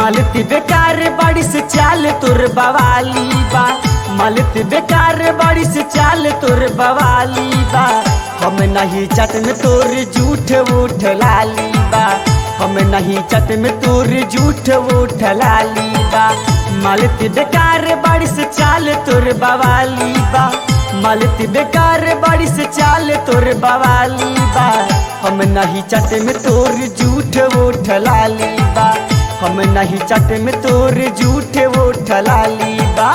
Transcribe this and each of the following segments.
मालती बेकार बड़ी से चाल तोर बवाली बा, मालती बेकार बड़ी से चाल तोर बवाली बा। हम नहीं चट में तोर झूठ उठ लाली बा, हम नहीं चट में तोर झूठ उठ लाली बा। मालती बेकार बड़ी से चाल तोर बवाली बा, मालती बेकार बड़ी से चाल तोर बवाली बा। हम नहीं चट में तोर झूठ उठ लाली बा, हम नहीं चट में तोर झूठ उठ लाली बा।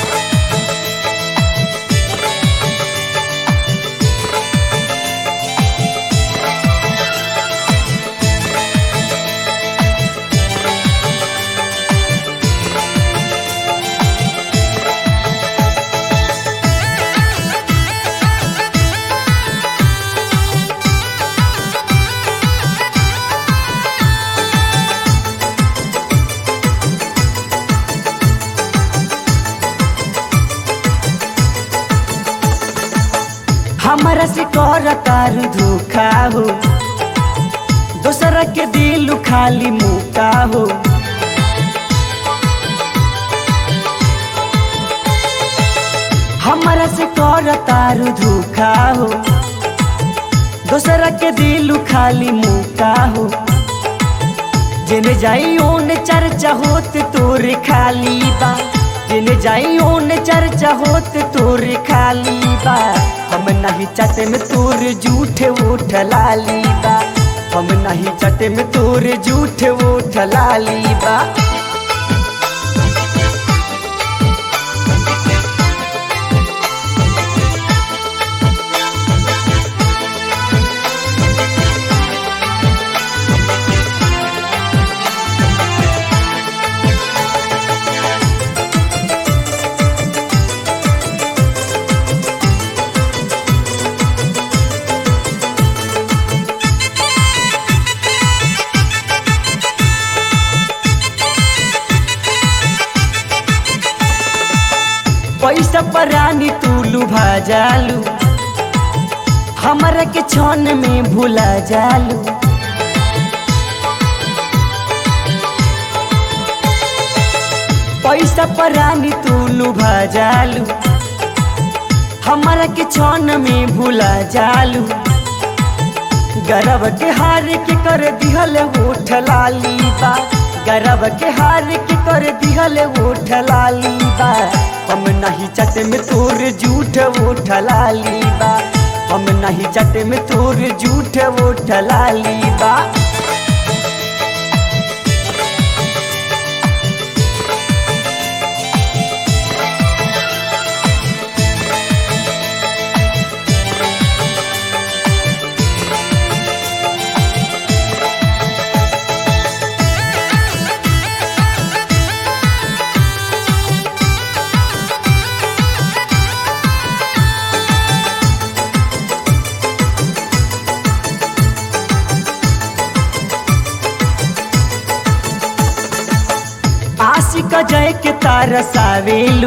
हमारा से कर तारू धोखा हो, दोसर के दिल खाली मुका हो। हमारा से कर तारू धोखा हो, दोसर के दिल खाली मुका हो। जिन जाई ओन चर्चा होत तोर खाली बा, जिन जाई ओन चर्चा होत तोर खाली बा। हम नहीं चट में तोर झूठ उठ लाली बा, हम नहीं चट में तोर झूठ उठ लाली बा। पैसा पर रानी तू लुभा जालू, हमारा के छन में भूला जालू। पैसा पर रानी तू लुभा जालू, हमारा के छन में भूला जालू। गरब के हार के कर दिहल होठ लाली बा, गरब के हार के कर दिहल होठ लाली बा। हम नहीं चट में तोर झूठ उठ लाली बा, हम नहीं चट में तोर झूठ उठ लाली बा। आशिक जय के तरसावेलू,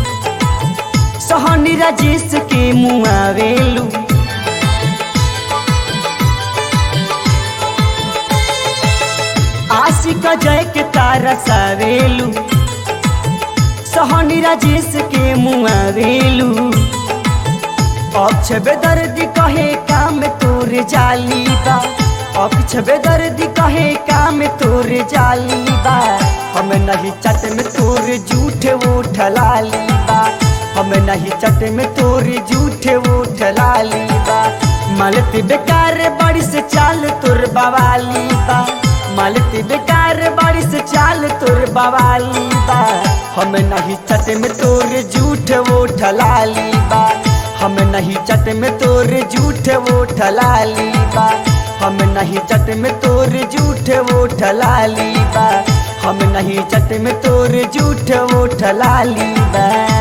सोहनी राजेश के मुआवेलू। आशिक जय के तरसावेलू, सोहनी राजेश के मुआवेलू। अक्ष बेदर्दी कहे काम तोर जाली बा, अक्ष बेदर्दी कहे काम तोर जाली बा। हम नहीं चट में तोर झूठ उठ लाली बा, हम नहीं चट में तोर झूठ उठ लाली बा। मालती बेकार बड़ी से चाल तोर बवाली बा, मालती बेकार बड़ी से चाल तोर बवाली बा। हम नहीं चट में तोर झूठ उठ लाली बा, हम नहीं चट में तोर झूठ उठ लाली बा। हम नहीं चट में तोर झूठ उठ लाली बा, हम नहीं चट में तोर झूठ उठ लाली बा।